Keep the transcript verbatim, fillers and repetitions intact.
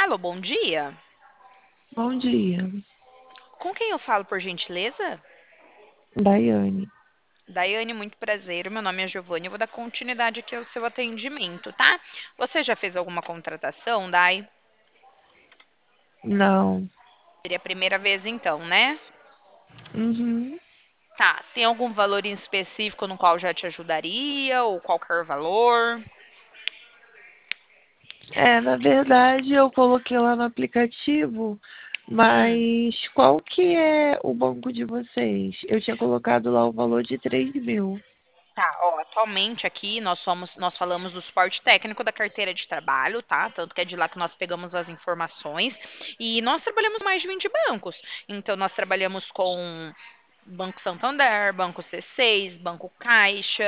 Alô, bom dia. Bom dia, Com quem eu falo, por gentileza? Daiane. Daiane, muito prazer. Meu nome é Giovanni. Eu vou dar continuidade aqui ao seu atendimento, tá? Você já fez alguma contratação, Dai? Não. Seria a primeira vez então, né? Uhum. Tá. Tem algum valor em específico no qual já te ajudaria ou qualquer valor? É, na verdade eu coloquei lá no aplicativo, Hum. mas qual que é o banco de vocês? Eu tinha colocado lá o valor de três mil. Tá, ó, atualmente aqui nós somos, nós falamos do suporte técnico da carteira de trabalho, tá? Tanto que é de lá que nós pegamos as informações. E nós trabalhamos mais de vinte bancos. Então nós trabalhamos com Banco Santander, Banco C seis, Banco Caixa.